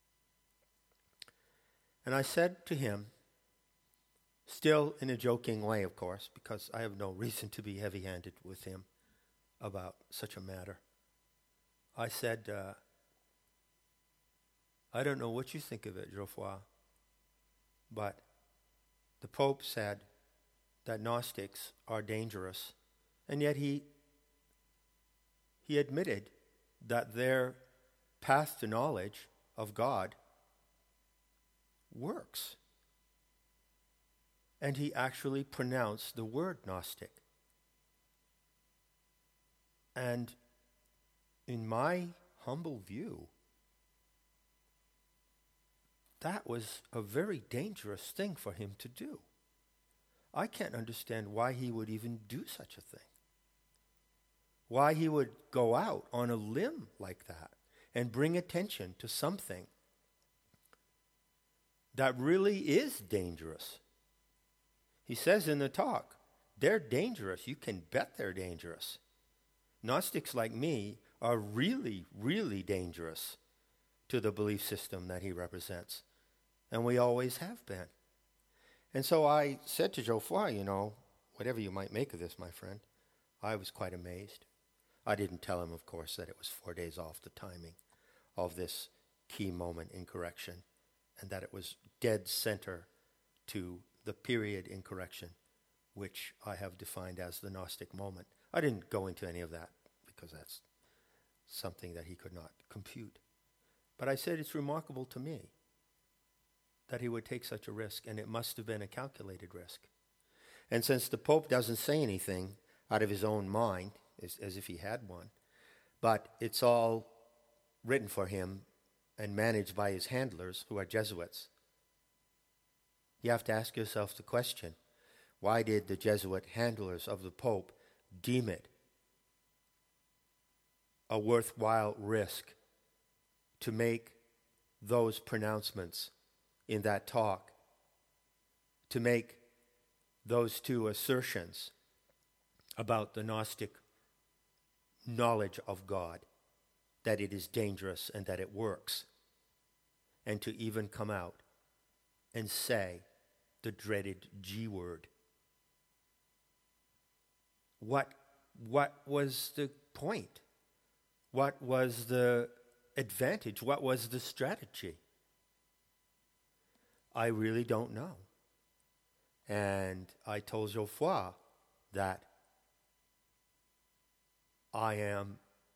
And I said to him, still in a joking way, of course, because I have no reason to be heavy-handed with him about such a matter. I said, I don't know what you think of it, Geoffroy, but the Pope said that Gnostics are dangerous, and yet he admitted that their path to knowledge of God works. And he actually pronounced the word Gnostic. And in my humble view, that was a very dangerous thing for him to do. I can't understand why he would even do such a thing. Why he would go out on a limb like that and bring attention to something that really is dangerous. He says in the talk, they're dangerous. You can bet they're dangerous. Gnostics like me are really, really dangerous to the belief system that he represents. And we always have been. And so I said to Geoffroy, whatever you might make of this, my friend, I was quite amazed. I didn't tell him, of course, that it was 4 days off the timing of this key moment in correction, and that it was dead center to the period in correction, which I have defined as the Gnostic moment. I didn't go into any of that, because that's something that he could not compute. But I said it's remarkable to me that he would take such a risk, and it must have been a calculated risk. And since the Pope doesn't say anything out of his own mind, as if he had one, but it's all written for him and managed by his handlers, who are Jesuits, you have to ask yourself the question, why did the Jesuit handlers of the Pope deem it a worthwhile risk to make those pronouncements in that talk, to make those two assertions about the Gnostic knowledge of God, that it is dangerous and that it works, and to even come out and say the dreaded G word? What was the point? What was the advantage? What was the strategy? I really don't know. And I told Geoffroy that I am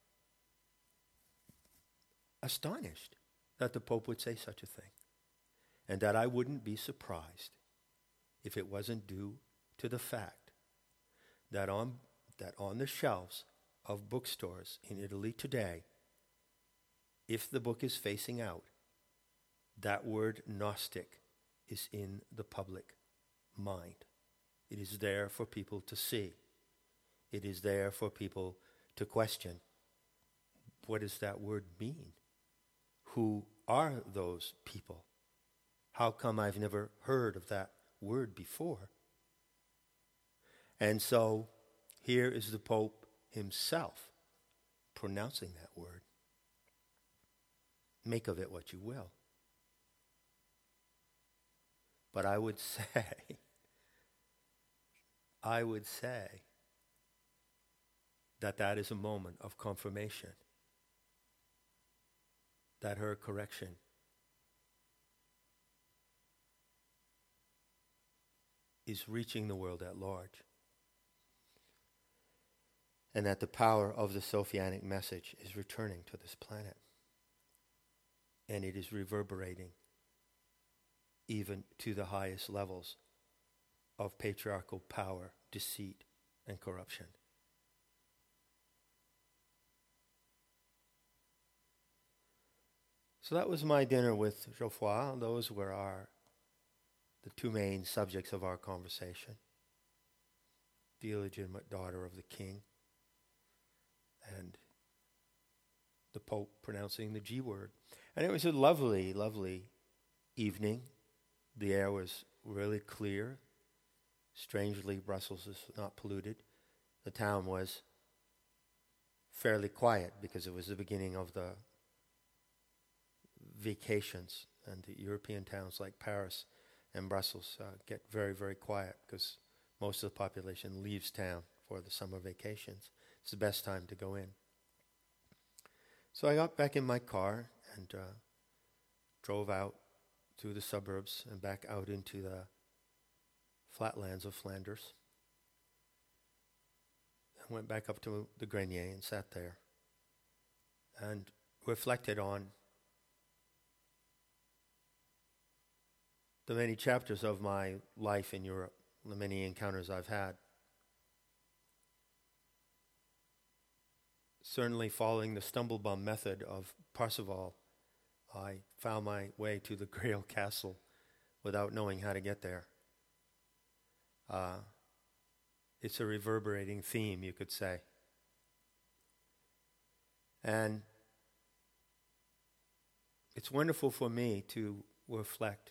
astonished that the Pope would say such a thing, and that I wouldn't be surprised if it wasn't due to the fact that on the shelves of bookstores in Italy today, if the book is facing out, that word Gnostic is in the public mind. It is there for people to see. It is there for people to question. What does that word mean? Who are those people? How come I've never heard of that word before? And so here is the Pope himself pronouncing that word. Make of it what you will. But I would say that is a moment of confirmation that her correction is reaching the world at large, and that the power of the Sophianic message is returning to this planet, and it is reverberating even to the highest levels of patriarchal power, deceit, and corruption. So that was my dinner with Geoffroy. Those were the two main subjects of our conversation. The illegitimate daughter of the king and the Pope pronouncing the G word. And it was a lovely, lovely evening. The air was really clear. Strangely, Brussels is not polluted. The town was fairly quiet because it was the beginning of the vacations, and the European towns like Paris and Brussels get very, very quiet because most of the population leaves town for the summer vacations. It's the best time to go in. So I got back in my car and drove out through the suburbs and back out into the flatlands of Flanders. I went back up to the Grenier and sat there and reflected on the many chapters of my life in Europe, the many encounters I've had. Certainly following the stumble-bum method of Parseval, I found my way to the Grail Castle without knowing how to get there. It's a reverberating theme, you could say. And it's wonderful for me to reflect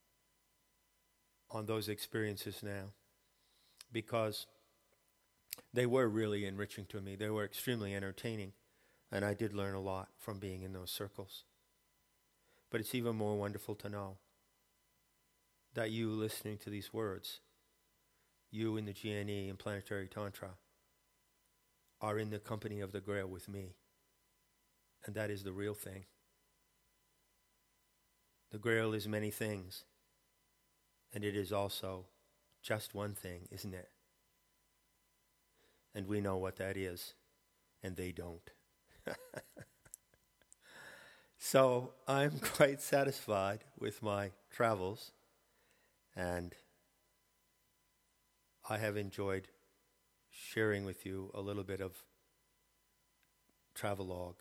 on those experiences now, because they were really enriching to me. They were extremely entertaining, and I did learn a lot from being in those circles. But it's even more wonderful to know that you listening to these words, you in the GNE and Planetary Tantra, are in the company of the Grail with me. And that is the real thing. The Grail is many things. And it is also just one thing, isn't it? And we know what that is, and they don't. So I'm quite satisfied with my travels, and I have enjoyed sharing with you a little bit of travelogue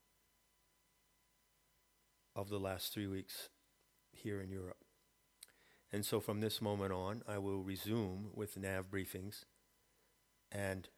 of the last 3 weeks here in Europe. And so from this moment on, I will resume with NAV briefings and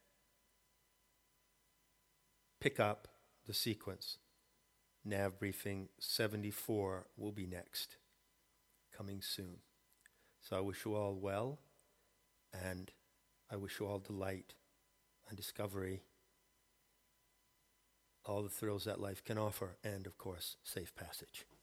pick up the sequence. NAV briefing 74 will be next, coming soon. So I wish you all well, and I wish you all delight and discovery, all the thrills that life can offer, and of course, safe passage.